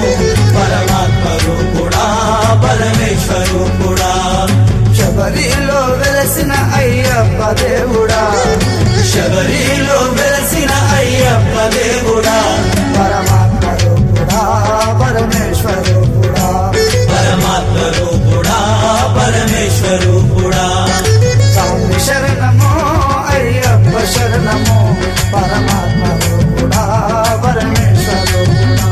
పరమాత్మ రూపుడా పరమేశ్వరూపుడా శబరిలో వెలసిన అయ్యప్ప దేవుడా శబరిలో వెలసిన అయ్యప్ప దేవుడా పరమాత్మ రూపుడా పరమేశ్వరూపుడా పరమాత్మ రూపుడా పరమేశ్వరూపుడా స్వామి శరణమో అయ్యప్ప శరణమో పరమాత్మ రూపుడా పరమేశ్వరూపుడా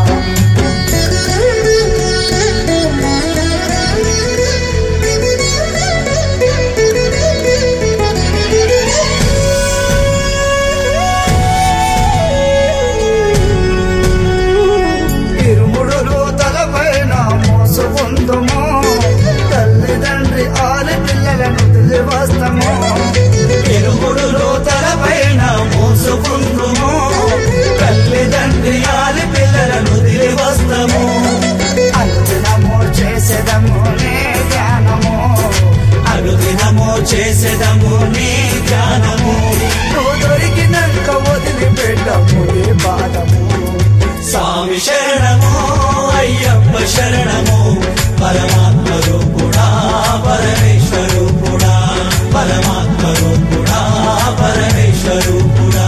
ఇరుముడులు తలపైన మోసుకుందుము తల్లిదండ్రి ఆలి పిల్లలను తెలివస్తము ఇరుముడులు తలపైన మోసుకుందుము తల్లిదండ్రి ఆలి పిల్లలను తెలివస్తము అనుదినము చేసేదము నీ ధ్యానము అనుదినము చేసేదము నీ ధ్యానము నువ్వు దొరికినాక వదిలిపెట్టము నీ బాధము స్వామి శరణము అయ్యప్ప శరణము పరమాత్మ రూపుడా పరమేశ్వరూపుడా పరమాత్మ రూపుడా పరమేశ్వరూపుడా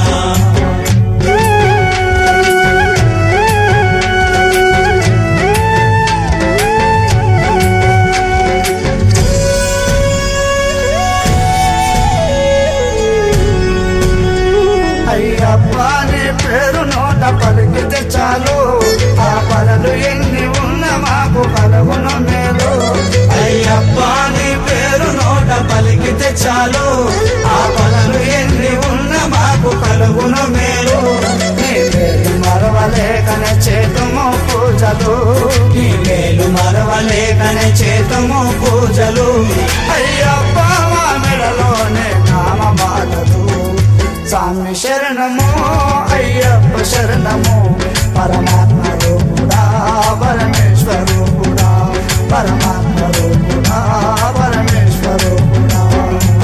అయ్యప్ప నీ పేరు నోట పలికితే చాలు ఆ పనులు ఎన్ని ఉన్న మాకు కలుగును మేలు అయ్యప్ప నీ పేరు నోట పలికితే చాలు ఆ పనులు ఎన్ని ఉన్న మాకు కలుగును మేలు నీ పేరు మరవలేకనే చేతుము పూజలు నీ మేలు మరవలేకనే చేతము పూజలు అయ్యప్ప మా మెడలోనే నామమాలలు స్వామి శరణము అయ్యప్ప శరణము పరమాత్మ రూపుడా పరమేశ్వరూపుడా పరమాత్మ రూపుడా పరమేశ్వరూపుడా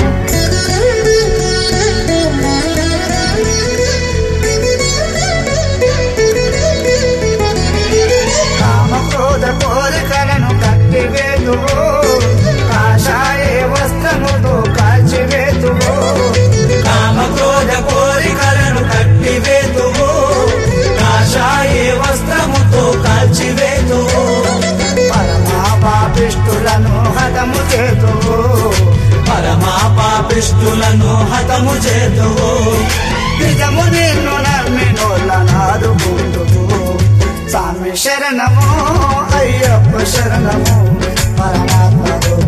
కామ క్రోధ కోరికలను కట్టివేదువు కాషాయ వస్త్రముతో కాల్చివేదువు కామ క్రోధ కోరికలను కట్టివేతువు కాషాయ వస్త్రముతో కాల్చివేతువు పరమా పాపిష్టులను హతము చేతువు పరమా పాపిష్టులను హతము చేతువు నిజము నిన్ను నమ్మినోళ్ళనాదుకుంటువు స్వామి శరణము అయ్యప్ప శరణము పరమాత్మ